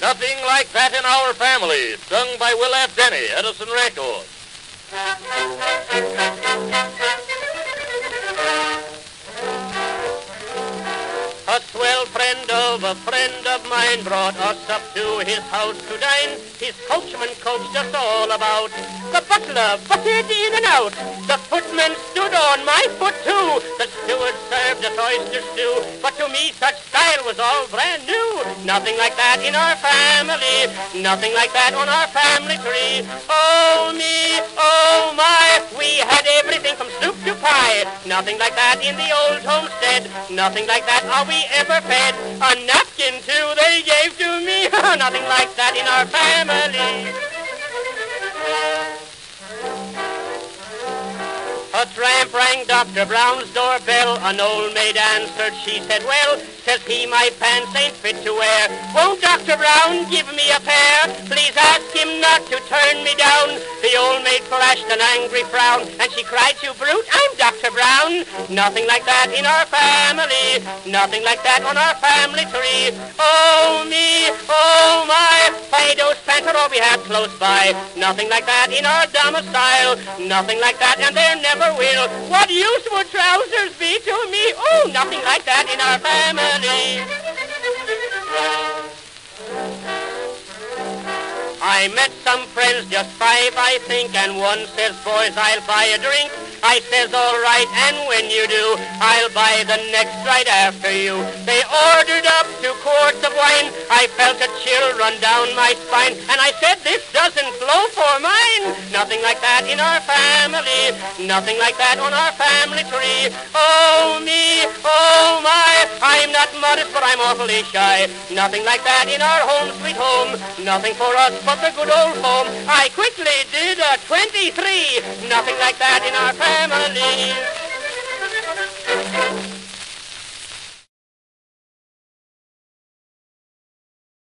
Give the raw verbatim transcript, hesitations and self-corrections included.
Nothing like that in our family. Sung by Will F. Denny, Edison Records. A swell friend of a friend of mine brought us up to his house to dine. His coachman coached us all about. The butler butted in and out. The footman stood on my foot too. The steward served us oyster stew. But to me such style was all brand new. Nothing like that in our family. Nothing like that on our family tree. Oh me, oh my, we had everything from soup to pie. Nothing like that in the old homestead. Nothing like that are we ever fed. A napkin too they gave to me. Nothing like that in our family. A tramp rang Doctor Brown's doorbell. An old maid answered. She said, well, says he, my pants ain't fit to wear. Won't Doctor Brown give me a pair? Please ask him not to turn me down. The old maid flashed an angry frown, and she cried, you brute, I'm Doctor Brown. Nothing like that in our family. Nothing like that on our family tree. Oh me, oh my, Fido's panther all we had close by. Nothing like that in our domicile. Nothing like that, and there never will. What use would trousers be to me? Oh, nothing like that in our family. I met some friends, just five I think, and one says, boys, I'll buy a drink. I says, all right, and when you do, I'll buy the next right after you. They ordered up two quarts of wine. I felt a chill run down my spine, and I said, this doesn't flow for mine. Nothing like that in our family. Nothing like that on our family tree. Oh me, oh my, I'm not modest, but I'm awfully shy. Nothing like that in our home, sweet home. Nothing for us but the good old home. I quickly did a twenty-three. Nothing like that in our family.